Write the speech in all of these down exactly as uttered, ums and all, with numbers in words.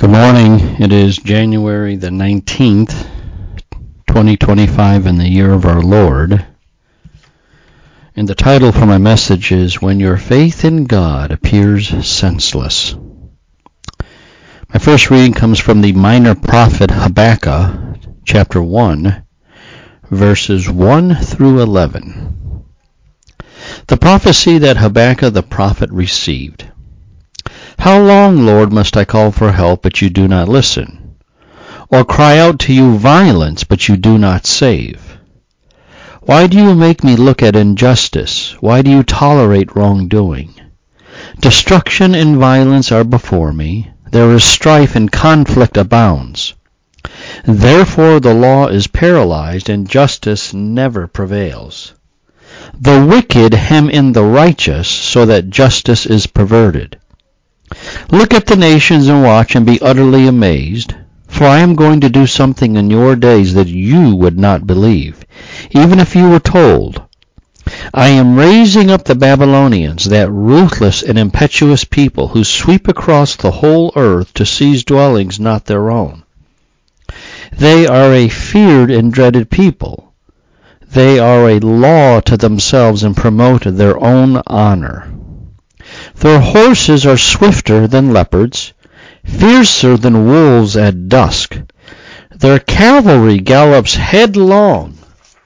Good morning. It is January the nineteenth, twenty twenty-five, in the year of our Lord. And the title for my message is When Your Faith in God Appears Senseless. My first reading comes from the minor prophet Habakkuk, chapter one, verses one through eleven. The prophecy that Habakkuk the prophet received. How long, Lord, must I call for help, but you do not listen? Or cry out to you violence, but you do not save? Why do you make me look at injustice? Why do you tolerate wrongdoing? Destruction and violence are before me. There is strife and conflict abounds. Therefore the law is paralyzed, and justice never prevails. The wicked hem in the righteous, so that justice is perverted. Look at the nations and watch and be utterly amazed, for I am going to do something in your days that you would not believe, even if you were told. I am raising up the Babylonians, that ruthless and impetuous people who sweep across the whole earth to seize dwellings not their own. They are a feared and dreaded people. They are a law to themselves and promote their own honor. Their horses are swifter than leopards, fiercer than wolves at dusk. Their cavalry gallops headlong.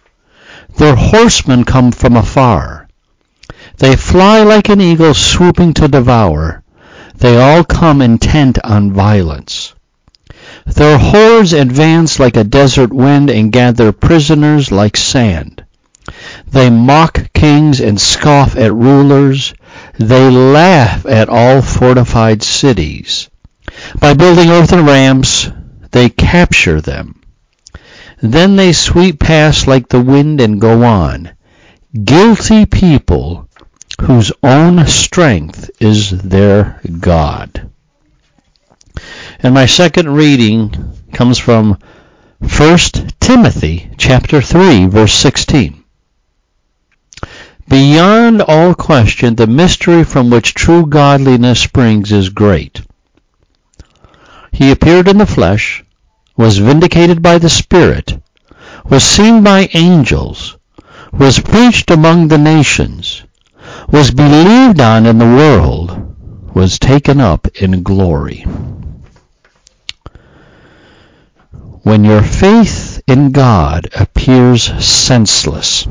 Their horsemen come from afar. They fly like an eagle swooping to devour. They all come intent on violence. Their hordes advance like a desert wind and gather prisoners like sand. They mock kings and scoff at rulers. They laugh at all fortified cities. By building earthen ramps, they capture them. Then they sweep past like the wind and go on. Guilty people whose own strength is their God. And my second reading comes from First Timothy chapter three, verse sixteen. Beyond all question, the mystery from which true godliness springs is great. He appeared in the flesh, was vindicated by the Spirit, was seen by angels, was preached among the nations, was believed on in the world, was taken up in glory. When your faith in God appears senseless.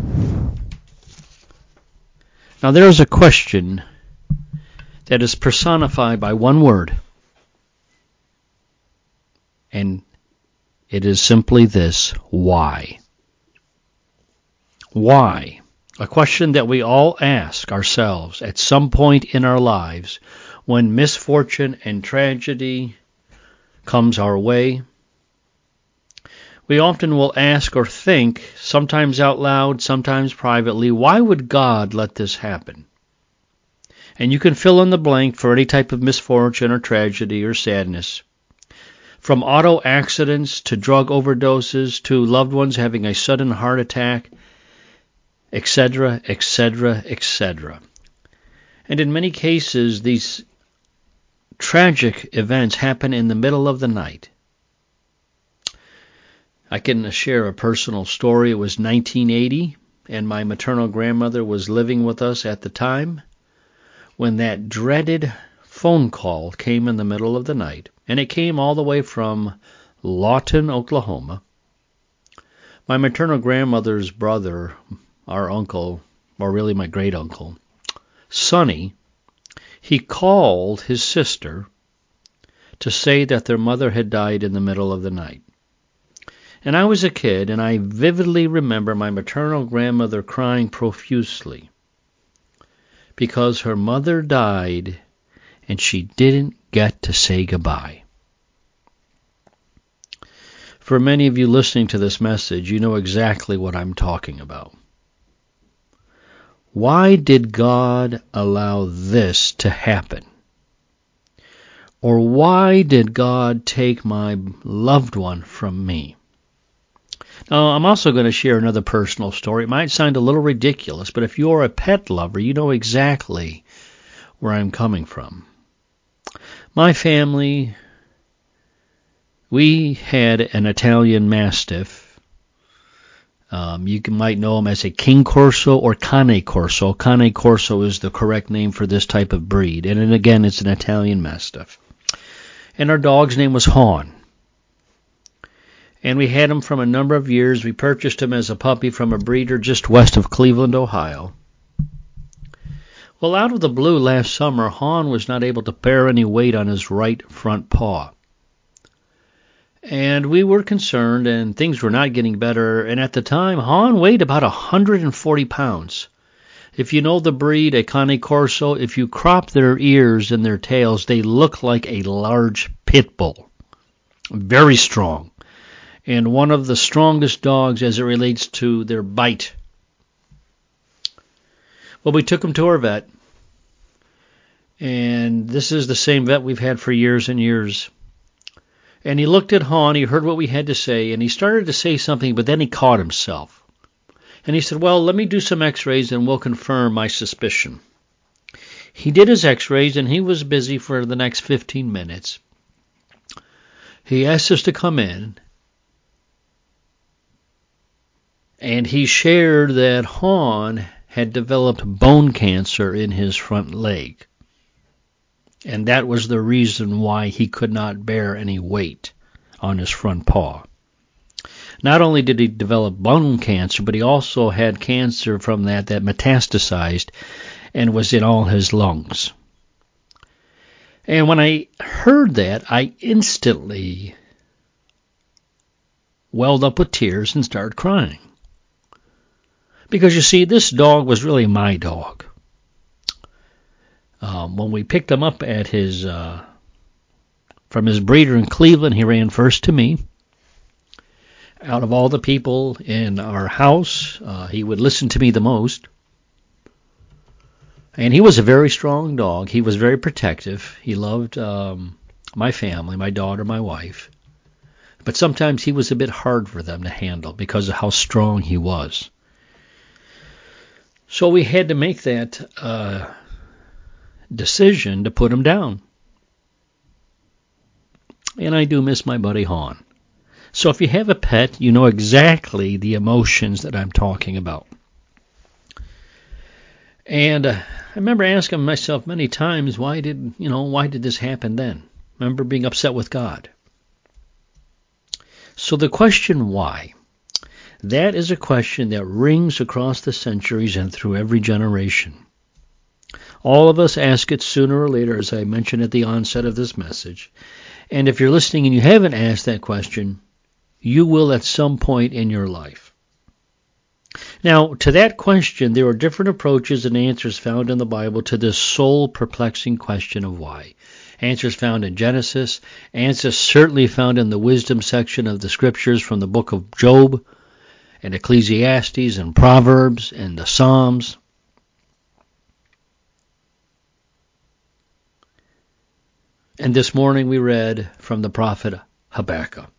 Now there is a question that is personified by one word, and it is simply this: why? Why? A question that we all ask ourselves at some point in our lives when misfortune and tragedy comes our way. We often will ask or think, sometimes out loud, sometimes privately, why would God let this happen? And you can fill in the blank for any type of misfortune or tragedy or sadness. From auto accidents to drug overdoses to loved ones having a sudden heart attack, et cetera, et cetera, et cetera. And in many cases, these tragic events happen in the middle of the night. I can share a personal story. It was nineteen eighty, and my maternal grandmother was living with us at the time when that dreaded phone call came in the middle of the night, and it came all the way from Lawton, Oklahoma. My maternal grandmother's brother, our uncle, or really my great-uncle, Sonny, he called his sister to say that their mother had died in the middle of the night. And I was a kid, and I vividly remember my maternal grandmother crying profusely because her mother died and she didn't get to say goodbye. For many of you listening to this message, you know exactly what I'm talking about. Why did God allow this to happen? Or why did God take my loved one from me? Now, I'm also going to share another personal story. It might sound a little ridiculous, but if you're a pet lover, you know exactly where I'm coming from. My family We had an Italian Mastiff. Um, you can, might know him as a King Corso or Cane Corso. Cane Corso is the correct name for this type of breed. And then again, it's an Italian Mastiff. And our dog's name was Han. And we had him from a number of years. We purchased him as a puppy from a breeder just west of Cleveland, Ohio. Well, out of the blue last summer, Han was not able to bear any weight on his right front paw. And we were concerned, and things were not getting better. And at the time, Han weighed about one hundred forty pounds. If you know the breed, a Cane Corso, if you crop their ears and their tails, they look like a large pit bull. Very strong. And one of the strongest dogs as it relates to their bite. Well, we took him to our vet. And this is the same vet we've had for years and years. And he looked at Han, he heard what we had to say, and he started to say something, but then he caught himself. And he said, well, let me do some x-rays and we'll confirm my suspicion. He did his x-rays, and he was busy for the next fifteen minutes. He asked us to come in, and he shared that Han had developed bone cancer in his front leg. And that was the reason why he could not bear any weight on his front paw. Not only did he develop bone cancer, but he also had cancer from that that metastasized and was in all his lungs. And when I heard that, I instantly welled up with tears and started crying. Because you see, this dog was really my dog. Um, when we picked him up at his uh, from his breeder in Cleveland, he ran first to me. Out of all the people in our house, uh, he would listen to me the most. And he was a very strong dog. He was very protective. He loved um, my family, my daughter, my wife. But sometimes he was a bit hard for them to handle because of how strong he was. So we had to make that uh, decision to put him down. And I do miss my buddy Han. So if you have a pet, you know exactly the emotions that I'm talking about. And uh, I remember asking myself many times, why did, you know, why did this happen then? I remember being upset with God. So the question why, that is a question that rings across the centuries and through every generation. All of us ask it sooner or later, as I mentioned at the onset of this message. And if you're listening and you haven't asked that question, you will at some point in your life. Now, to that question, there are different approaches and answers found in the Bible to this soul-perplexing question of why. Answers found in Genesis, answers certainly found in the wisdom section of the scriptures from the book of Job and Ecclesiastes and Proverbs and the Psalms. And this morning we read from the prophet Habakkuk.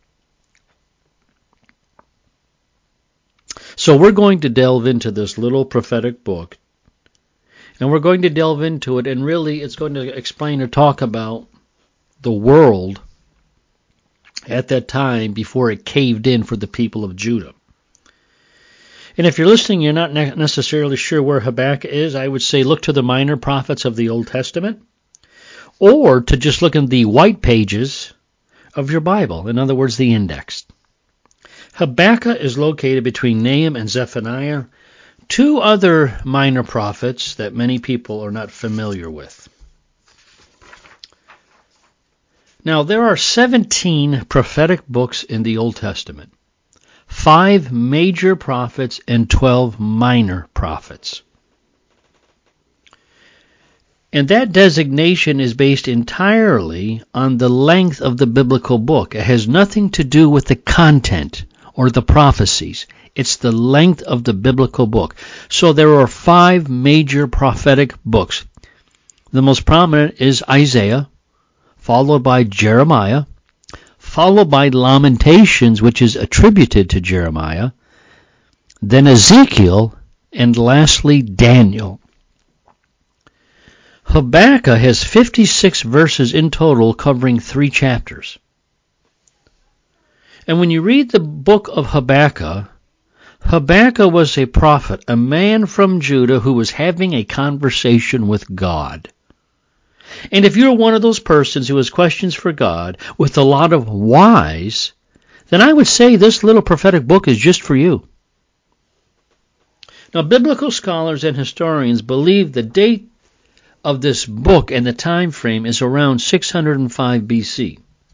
So we're going to delve into this little prophetic book, and we're going to delve into it, and really it's going to explain or talk about the world at that time before it caved in for the people of Judah. And if you're listening, you're not necessarily sure where Habakkuk is, I would say look to the minor prophets of the Old Testament, or to just look in the white pages of your Bible, in other words, the index. Habakkuk is located between Nahum and Zephaniah, two other minor prophets that many people are not familiar with. Now, there are seventeen prophetic books in the Old Testament, five major prophets and twelve minor prophets. And that designation is based entirely on the length of the biblical book. It has nothing to do with the content or the prophecies. It's the length of the biblical book. So there are five major prophetic books. The most prominent is Isaiah, followed by Jeremiah, followed by Lamentations, which is attributed to Jeremiah, then Ezekiel, and lastly Daniel. Habakkuk has fifty-six verses in total, covering three chapters. And when you read the book of Habakkuk, Habakkuk was a prophet, a man from Judah who was having a conversation with God. And if you're one of those persons who has questions for God with a lot of whys, then I would say this little prophetic book is just for you. Now, biblical scholars and historians believe the date of this book and the time frame is around six hundred five B C.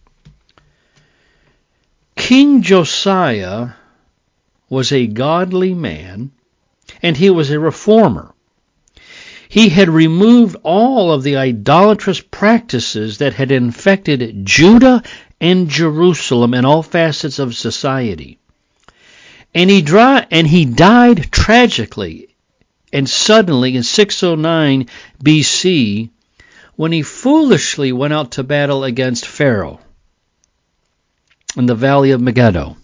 King Josiah was a godly man, and he was a reformer. He had removed all of the idolatrous practices that had infected Judah and Jerusalem and all facets of society. And he, dry, and he died tragically and suddenly in six oh nine B C when he foolishly went out to battle against Pharaoh in the valley of Megiddo.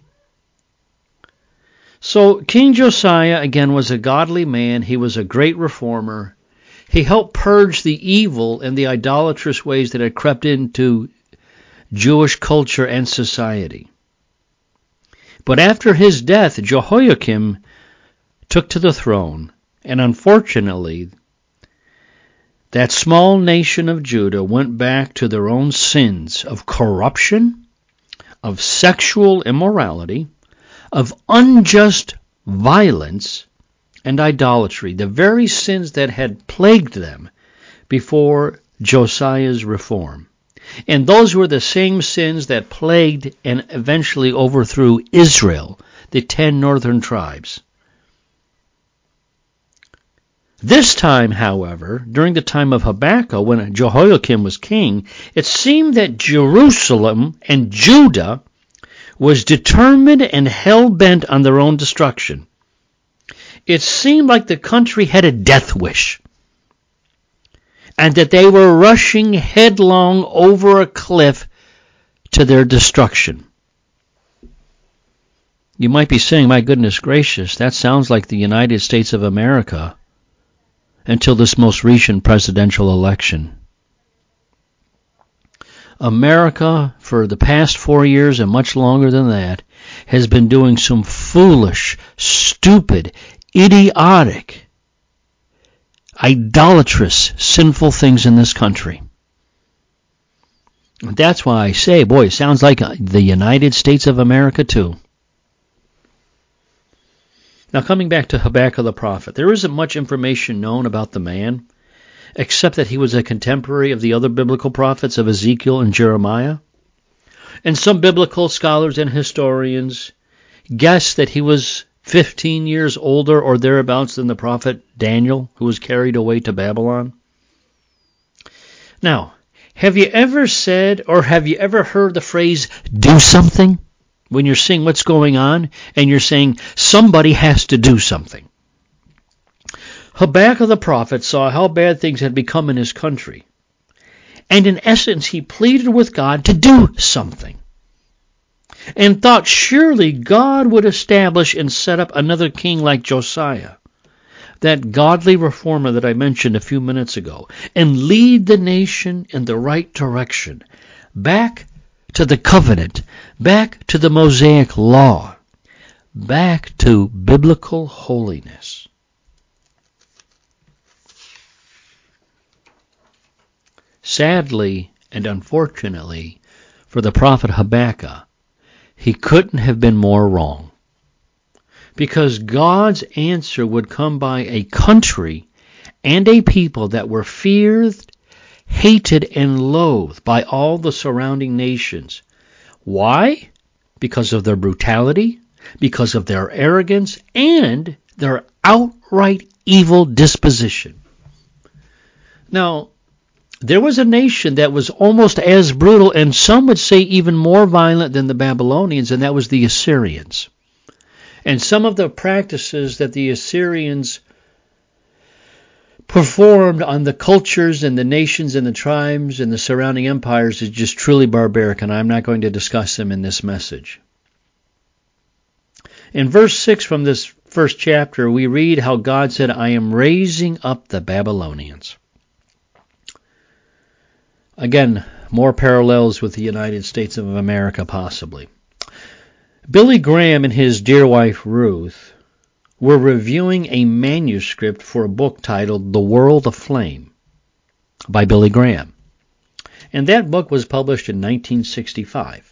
So King Josiah, again, was a godly man. He was a great reformer. He helped purge the evil and the idolatrous ways that had crept into Jewish culture and society. But after his death, Jehoiakim took to the throne, and unfortunately, that small nation of Judah went back to their own sins of corruption, of sexual immorality, of unjust violence, and idolatry, the very sins that had plagued them before Josiah's reform. And those were the same sins that plagued and eventually overthrew Israel, the ten northern tribes. This time, however, during the time of Habakkuk, when Jehoiakim was king, it seemed that Jerusalem and Judah was determined and hell-bent on their own destruction. It seemed like the country had a death wish, and that they were rushing headlong over a cliff to their destruction. You might be saying, my goodness gracious, that sounds like the United States of America until this most recent presidential election. America, for the past four years and much longer than that, has been doing some foolish, stupid, idiotic, idolatrous, sinful things in this country. That's why I say, boy, it sounds like the United States of America too. Now, coming back to Habakkuk the prophet, there isn't much information known about the man, except that he was a contemporary of the other biblical prophets of Ezekiel and Jeremiah. And some biblical scholars and historians guess that he was fifteen years older or thereabouts than the prophet Daniel, who was carried away to Babylon. Now, have you ever said or have you ever heard the phrase, do something? When you're seeing what's going on and you're saying somebody has to do something. Habakkuk the prophet saw how bad things had become in his country. And in essence, he pleaded with God to do something. And thought surely God would establish and set up another king like Josiah, that godly reformer that I mentioned a few minutes ago, and lead the nation in the right direction, back to the covenant, back to the Mosaic law, back to biblical holiness. Sadly and unfortunately for the prophet Habakkuk, he couldn't have been more wrong, because God's answer would come by a country and a people that were feared, hated, and loathed by all the surrounding nations. Why? Because of their brutality, because of their arrogance, and their outright evil disposition. Now, there was a nation that was almost as brutal, and some would say even more violent than the Babylonians, and that was the Assyrians. And some of the practices that the Assyrians performed on the cultures and the nations and the tribes and the surrounding empires is just truly barbaric, and I'm not going to discuss them in this message. In verse six from this first chapter, we read how God said, I am raising up the Babylonians. Again, more parallels with the United States of America, possibly. Billy Graham and his dear wife Ruth were reviewing a manuscript for a book titled The World Aflame by Billy Graham. And that book was published in nineteen sixty-five.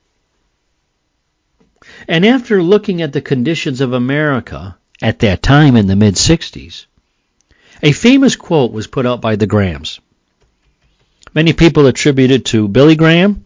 And after looking at the conditions of America at that time in the mid-sixties, a famous quote was put out by the Grahams. Many people attribute it to Billy Graham,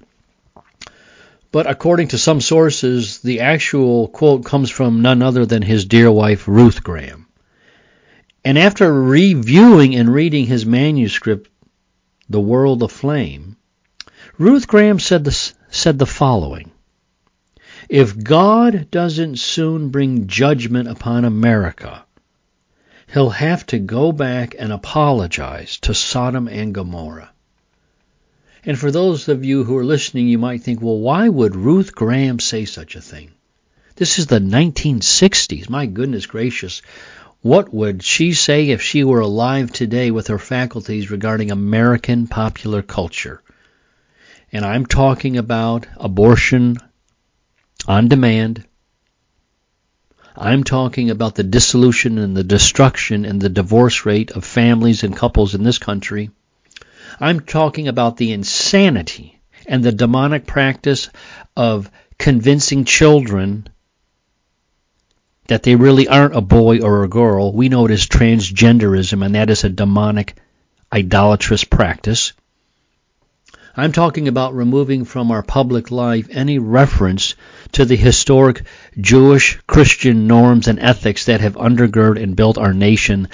but according to some sources, the actual quote comes from none other than his dear wife, Ruth Graham. And after reviewing and reading his manuscript, The World Aflame, Ruth Graham said the, said the following: "If God doesn't soon bring judgment upon America, he'll have to go back and apologize to Sodom and Gomorrah." And for those of you who are listening, you might think, well, why would Ruth Graham say such a thing? This is the nineteen sixties. My goodness gracious. What would she say if she were alive today with her faculties regarding American popular culture? And I'm talking about abortion on demand. I'm talking about the dissolution and the destruction and the divorce rate of families and couples in this country. I'm talking about the insanity and the demonic practice of convincing children that they really aren't a boy or a girl. We know it as transgenderism, and that is a demonic, idolatrous practice. I'm talking about removing from our public life any reference to the historic Jewish Christian norms and ethics that have undergirded and built our nation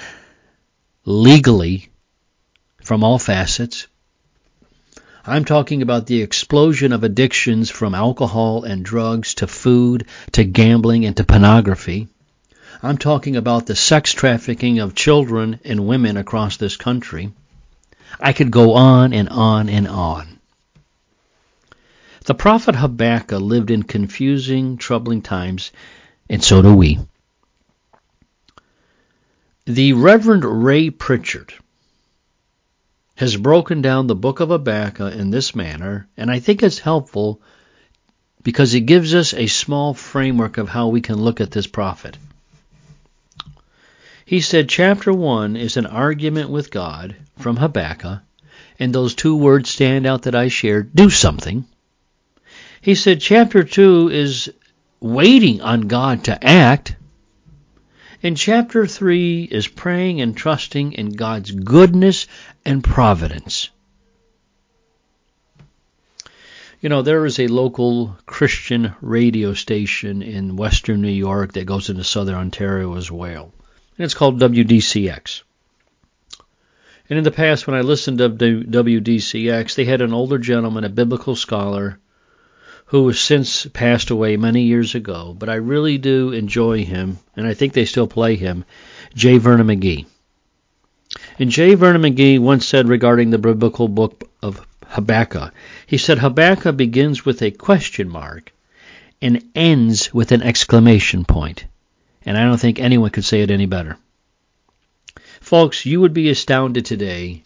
legally from all facets. I'm talking about the explosion of addictions from alcohol and drugs to food to gambling and to pornography. I'm talking about the sex trafficking of children and women across this country. I could go on and on and on. The prophet Habakkuk lived in confusing, troubling times, and so do we. The Reverend Ray Pritchard has broken down the book of Habakkuk in this manner, and I think it's helpful because it gives us a small framework of how we can look at this prophet. He said chapter one is an argument with God from Habakkuk, and those two words stand out that I shared, do something. He said chapter two is waiting on God to act, and chapter three is praying and trusting in God's goodness and providence. You know, there is a local Christian radio station in western New York that goes into southern Ontario as well. And it's called W D C X. And in the past, when I listened to W D C X, they had an older gentleman, a biblical scholar, who has since passed away many years ago, but I really do enjoy him, and I think they still play him, J. Vernon McGee. And J. Vernon McGee once said regarding the biblical book of Habakkuk, he said Habakkuk begins with a question mark and ends with an exclamation point. And I don't think anyone could say it any better. Folks, you would be astounded today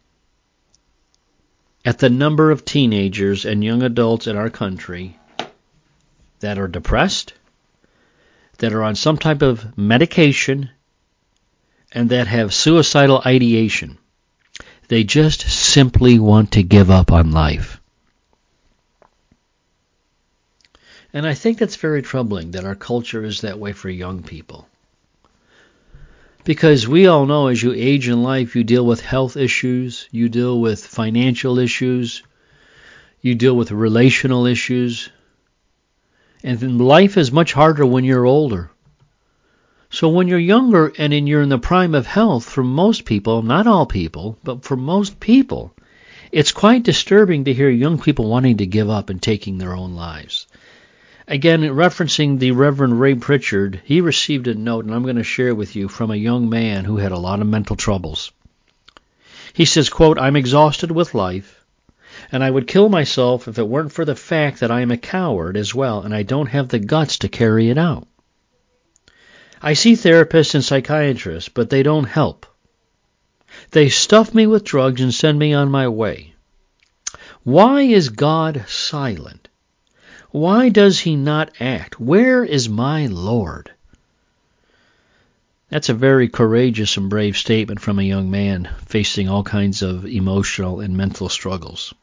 at the number of teenagers and young adults in our country that are depressed, that are on some type of medication, and that have suicidal ideation. They just simply want to give up on life. And I think that's very troubling that our culture is that way for young people. Because we all know as you age in life, you deal with health issues, you deal with financial issues, you deal with relational issues, and life is much harder when you're older. So when you're younger and in, you're in the prime of health, for most people, not all people, but for most people, it's quite disturbing to hear young people wanting to give up and taking their own lives. Again, referencing the Reverend Ray Pritchard, he received a note, and I'm going to share it with you, from a young man who had a lot of mental troubles. He says, quote, "I'm exhausted with life, and I would kill myself if it weren't for the fact that I am a coward as well, and I don't have the guts to carry it out. I see therapists and psychiatrists, but they don't help. They stuff me with drugs and send me on my way. Why is God silent? Why does he not act? Where is my Lord? That's a very courageous and brave statement from a young man facing all kinds of emotional and mental struggles.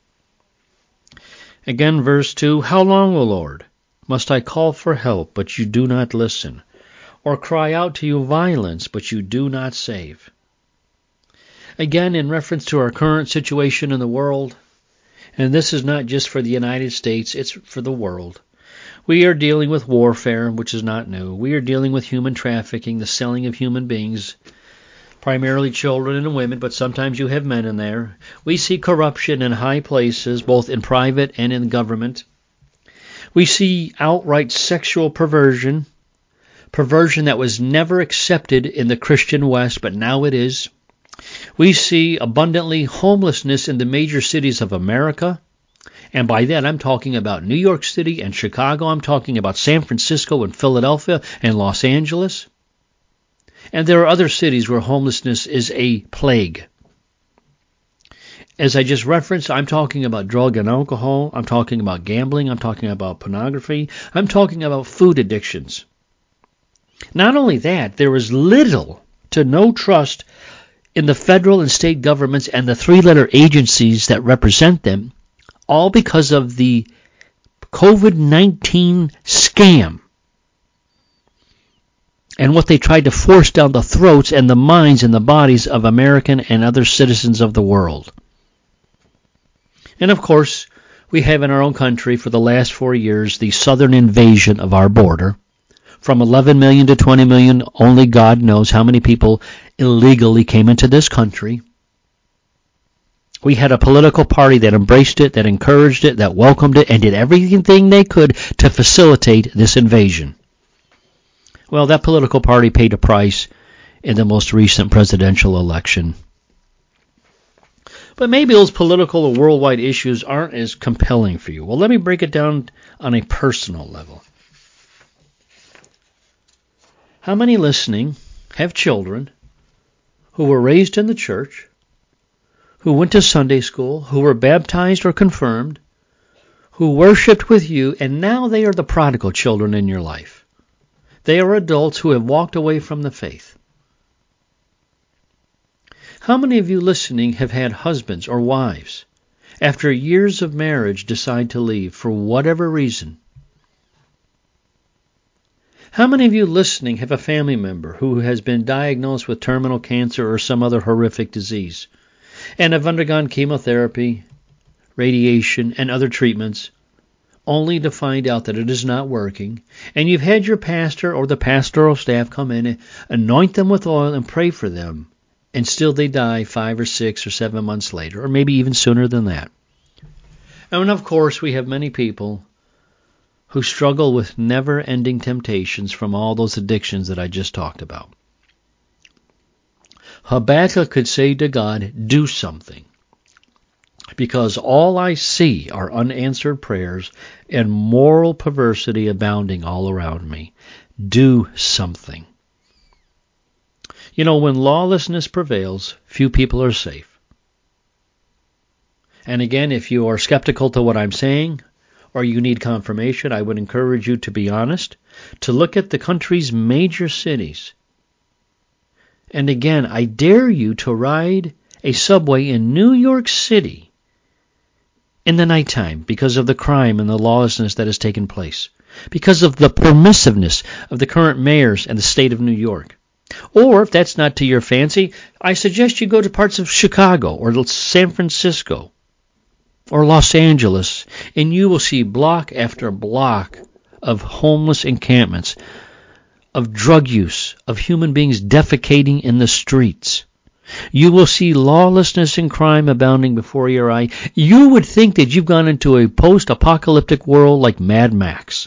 Again, verse two, how long, O Lord, must I call for help, but you do not listen, or cry out to you violence, but you do not save? Again, in reference to our current situation in the world, and this is not just for the United States, it's for the world. We are dealing with warfare, which is not new. We are dealing with human trafficking, the selling of human beings, primarily children and women, but sometimes you have men in there. We see corruption in high places, both in private and in government. We see outright sexual perversion, perversion that was never accepted in the Christian West, but now it is. We see abundantly homelessness in the major cities of America. And by that, I'm talking about New York City and Chicago. I'm talking about San Francisco and Philadelphia and Los Angeles. And there are other cities where homelessness is a plague. As I just referenced, I'm talking about drug and alcohol. I'm talking about gambling. I'm talking about pornography. I'm talking about food addictions. Not only that, there is little to no trust in the federal and state governments and the three-letter agencies that represent them, all because of the covid nineteen scam and what they tried to force down the throats and the minds and the bodies of American and other citizens of the world. And of course, we have in our own country for the last four years the southern invasion of our border. From eleven million to twenty million, only God knows how many people illegally came into this country. We had a political party that embraced it, that encouraged it, that welcomed it, and did everything they could to facilitate this invasion. Well, that political party paid a price in the most recent presidential election. But maybe those political or worldwide issues aren't as compelling for you. Well, let me break it down on a personal level. How many listening have children who were raised in the church, who went to Sunday school, who were baptized or confirmed, who worshiped with you, and now they are the prodigal children in your life? They are adults who have walked away from the faith. How many of you listening have had husbands or wives, after years of marriage, decide to leave for whatever reason? How many of you listening have a family member who has been diagnosed with terminal cancer or some other horrific disease and have undergone chemotherapy, radiation, and other treatments, only to find out that it is not working, and you've had your pastor or the pastoral staff come in and anoint them with oil and pray for them, and still they die five or six or seven months later, or maybe even sooner than that? And of course, we have many people who struggle with never-ending temptations from all those addictions that I just talked about. Habakkuk could say to God, do something, because all I see are unanswered prayers and moral perversity abounding all around me. Do something. You know, when lawlessness prevails, few people are safe. And again, if you are skeptical to what I'm saying, or you need confirmation, I would encourage you to be honest, to look at the country's major cities. And again, I dare you to ride a subway in New York City in the nighttime because of the crime and the lawlessness that has taken place, because of the permissiveness of the current mayors and the state of New York. Or, if that's not to your fancy, I suggest you go to parts of Chicago or San Francisco or Los Angeles, and you will see block after block of homeless encampments, of drug use, of human beings defecating in the streets. You will see lawlessness and crime abounding before your eye. You would think that you've gone into a post-apocalyptic world like Mad Max.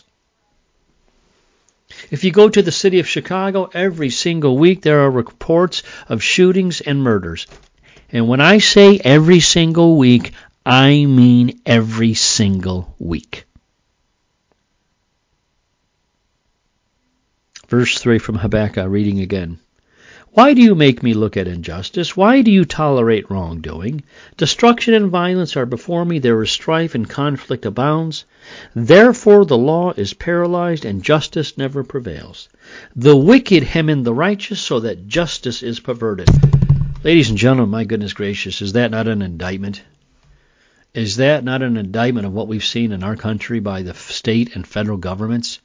If you go to the city of Chicago, every single week there are reports of shootings and murders. And when I say every single week, I mean every single week. Verse three from Habakkuk, reading again. Why do you make me look at injustice? Why do you tolerate wrongdoing? Destruction and violence are before me. There is strife and conflict abounds. Therefore the law is paralyzed and justice never prevails. The wicked hem in the righteous so that justice is perverted. Ladies and gentlemen, my goodness gracious, is that not an indictment? Is that not an indictment of what we've seen in our country by the state and federal governments?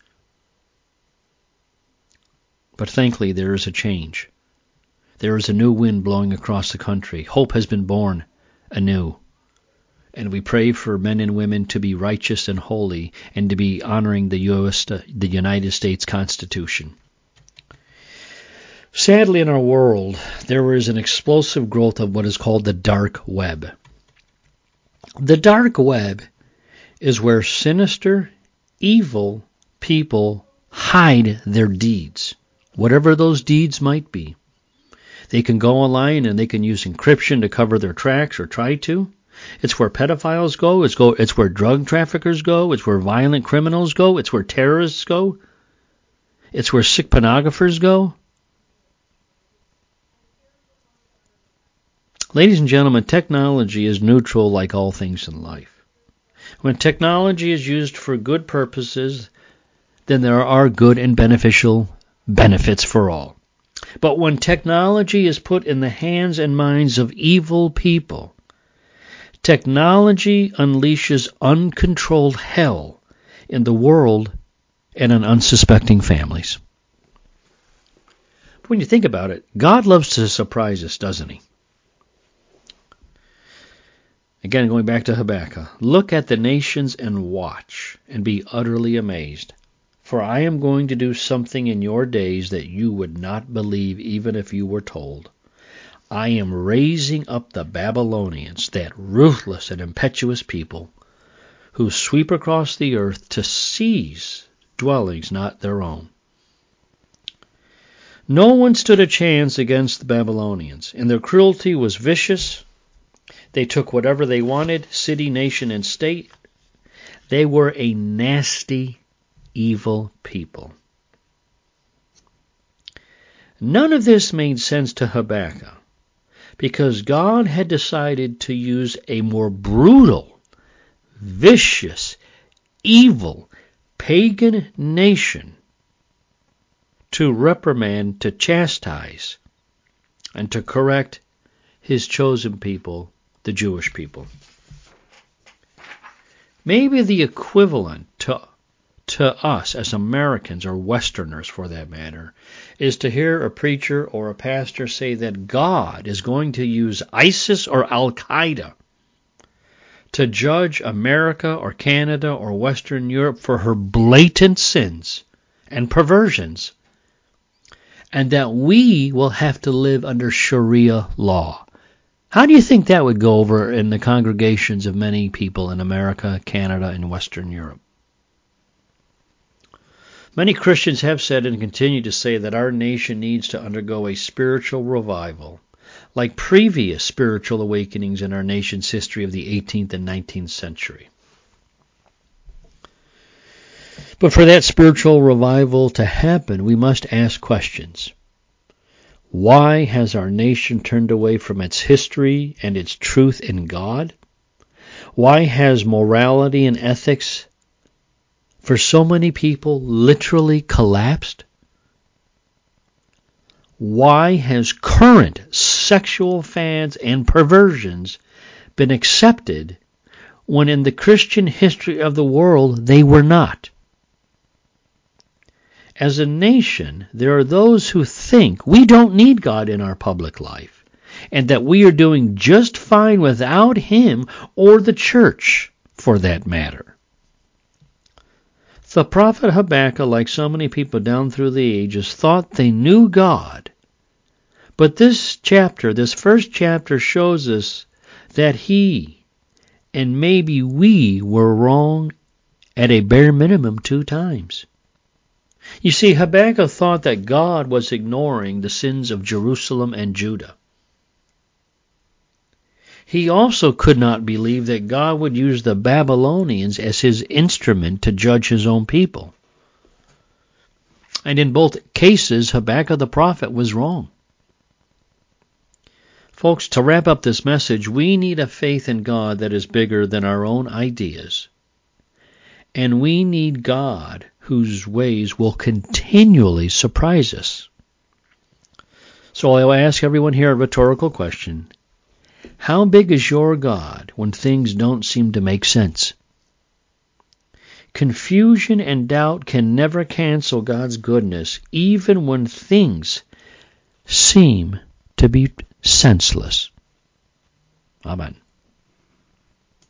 But thankfully there is a change. There is a new wind blowing across the country. Hope has been born anew. And we pray for men and women to be righteous and holy and to be honoring the U S, the United States Constitution. Sadly, in our world, there is an explosive growth of what is called the dark web. The dark web is where sinister, evil people hide their deeds, whatever those deeds might be. They can go online and they can use encryption to cover their tracks or try to. It's where pedophiles go. It's, go. it's where drug traffickers go. It's where violent criminals go. It's where terrorists go. It's where sick pornographers go. Ladies and gentlemen, technology is neutral like all things in life. When technology is used for good purposes, then there are good and beneficial benefits for all. But when technology is put in the hands and minds of evil people, technology unleashes uncontrolled hell in the world and in unsuspecting families. But when you think about it, God loves to surprise us, doesn't he? Again, going back to Habakkuk, look at the nations and watch and be utterly amazed. For I am going to do something in your days that you would not believe even if you were told. I am raising up the Babylonians, that ruthless and impetuous people, who sweep across the earth to seize dwellings not their own. No one stood a chance against the Babylonians, and their cruelty was vicious. They took whatever they wanted, city, nation, and state. They were a nasty evil people. None of this made sense to Habakkuk because God had decided to use a more brutal, vicious, evil, pagan nation to reprimand, to chastise, and to correct his chosen people, the Jewish people. Maybe the equivalent to to us as Americans, or Westerners for that matter, is to hear a preacher or a pastor say that God is going to use ISIS or Al-Qaeda to judge America or Canada or Western Europe for her blatant sins and perversions, and that we will have to live under Sharia law. How do you think that would go over in the congregations of many people in America, Canada, and Western Europe? Many Christians have said and continue to say that our nation needs to undergo a spiritual revival, like previous spiritual awakenings in our nation's history of the eighteenth and nineteenth century. But for that spiritual revival to happen, we must ask questions. Why has our nation turned away from its history and its truth in God? Why has morality and ethics for so many people literally collapsed? Why has current sexual fads and perversions been accepted when in the Christian history of the world they were not? As a nation, there are those who think we don't need God in our public life, and that we are doing just fine without Him or the church, for that matter. The prophet Habakkuk, like so many people down through the ages, thought they knew God. But this chapter, this first chapter, shows us that he and maybe we were wrong at a bare minimum two times. You see, Habakkuk thought that God was ignoring the sins of Jerusalem and Judah. He also could not believe that God would use the Babylonians as his instrument to judge his own people. And in both cases, Habakkuk the prophet was wrong. Folks, to wrap up this message, we need a faith in God that is bigger than our own ideas. And we need God whose ways will continually surprise us. So I'll ask everyone here a rhetorical question. How big is your God when things don't seem to make sense? Confusion and doubt can never cancel God's goodness, even when things seem to be senseless. Amen.